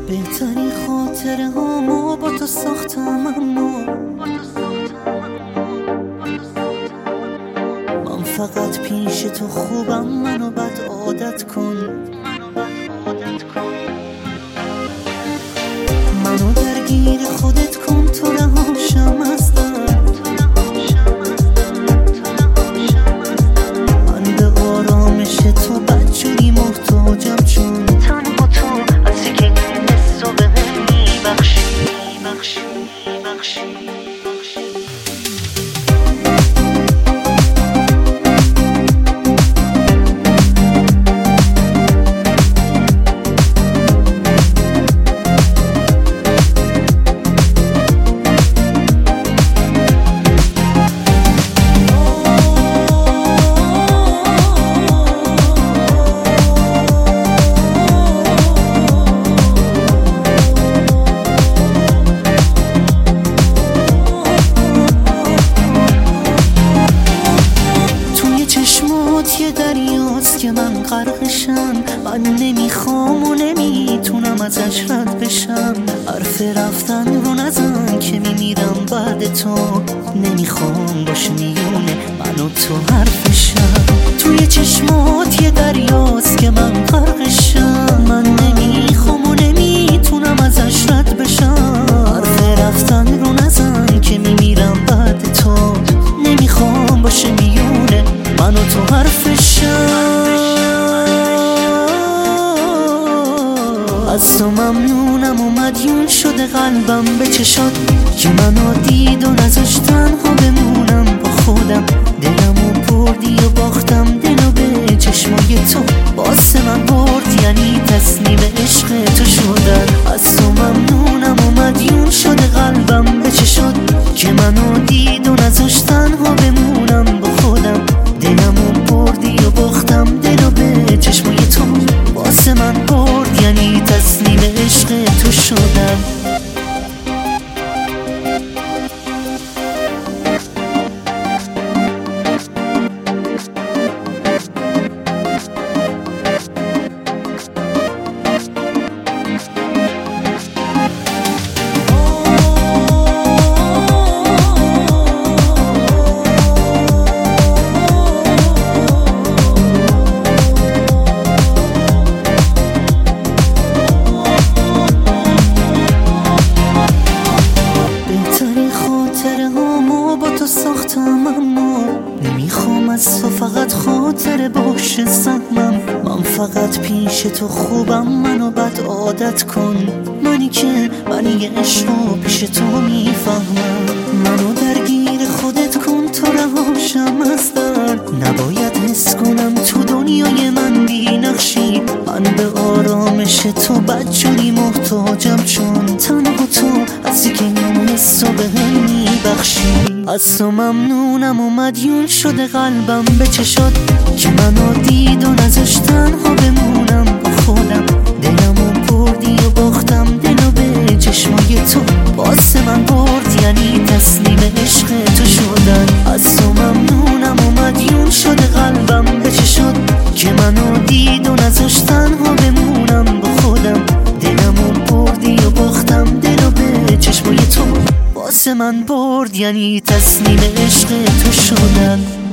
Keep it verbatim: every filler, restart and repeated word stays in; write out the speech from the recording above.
بهترین خاطره هامو با تو ساختم، اما من فقط پیش تو خوبم، منو بد عادت کن. منو درگیر خودت کن، تو رهاشم از درد. من به آرامش تو بدجوری محتاجم، چون تنها تو هستی که این حسو به هم میبخشی بخشی بخشی بخشی. یه دریاست که من غرقشم، من نمیخوام و نمیتونم ازش رد بشم. حرف رفتن رو نزن که میمیرم بعد تو، نمیخوام باشه میونه من و تو حرفشم. توی چشمات یه دریاست که من غرقشم، من نمیخوام و نمیتونم ازش رد بشم. حرف رفتن رو نزن که میمیرم بعد تو، نمیخوام باشه میونه من و تو حرفشم. از تو ممنونم و مدیون شده قلبم به چشات که منو دید و نذاشت تنها بمونم با خودم. دلمو بردی و باختم دلو به چشمای تو، واسه من برد یعنی تسلیم عشق تو شدن. از تو ممنونم و مدیون شده قلبم به چشات که منو دید و نذاشت تنها بمونم با خودم. دلمو بردی و باختم دلو به چشمای تو، واسه من برد یعنی تسلیم عشق تو شدم. ساختم اما نمیخوام از تو فقط خاطره باشه سهمم. من فقط پیش تو خوبم، منو بد عادت کن. منی که منی عشقو پیش تو میفهمم. منو درگیر خودت کن، تو رهاشم از درد. نباید حس کنم تو دنیای من بی نقشی. من به آرامش تو بدجوری محتاجم، چون تنها تو هستی که این حسو به هم میبخشی. از تو ممنونم و مدیون شده قلبم به چشات که منو دید و نذاشت تنها بمونم با خودم. دلمو بردی و باختم دلو به چشمای تو، واسه من برد یعنی تسلیم عشق تو شدن. از تو ممنونم و مدیون شده قلبم به چشات که منو دید و نذاشت تنها بمونم با خودم. دلمو بردی و باختم دلو به چشمای تو، واسه من برد یعنی تسلیم عشق تو شدن.